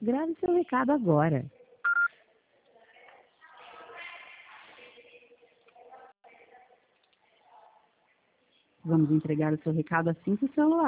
Grave seu recado agora. Vamos entregar o seu recado assim que o celular